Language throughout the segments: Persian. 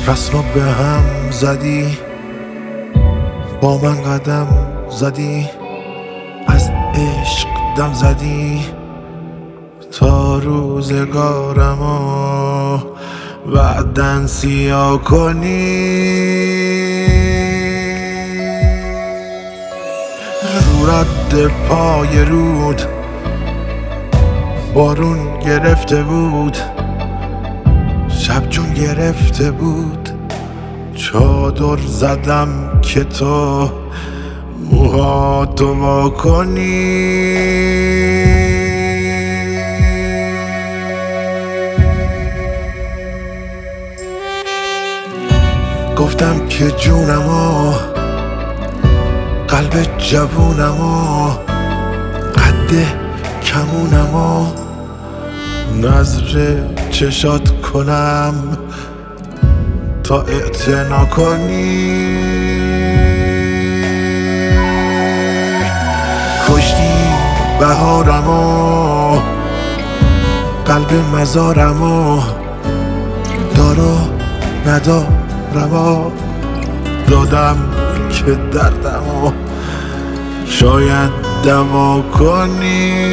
رسمو به هم زدی، با من قدم زدی، از عشق دم زدی، تا روزگارمو بعدن سیاه کنی. رو رد پای رود بارون گرفته بود، شب جون گرفته بود، چادر زدم که تو موهاتو وا کنی. گفتم که جونمو، قلب جوونمو، قد کمونمو نظر چشات کنم تا اعتنا کنی. کشتی بهارمو، قلب مزارمو، دارو ندارمو دادم که دردمو شاید دوا کنی.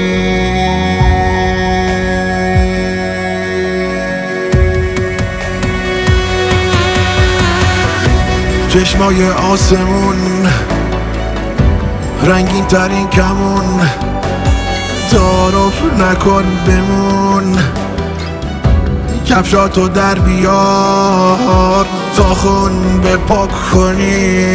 چشمای آسمون رنگین ترین کمون، تعارف نکن بمون، کفشاتو در بیار تا خون بپاک کنی.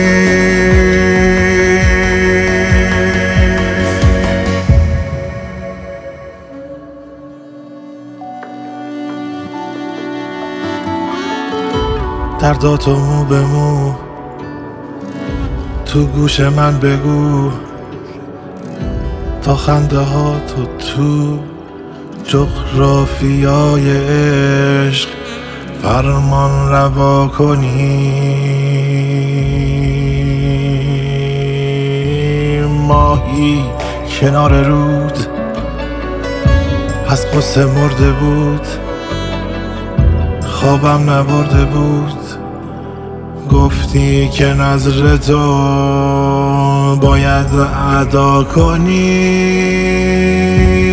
درداتو مو به مو تو گوش من بگو، تا خنده ها تو جغرافیای عشق فرمان روا کنی. ماهی کنار رود از غصه مرده بود، خوابم نبرده بود، گفتی که نظر تو باید ادا کنی.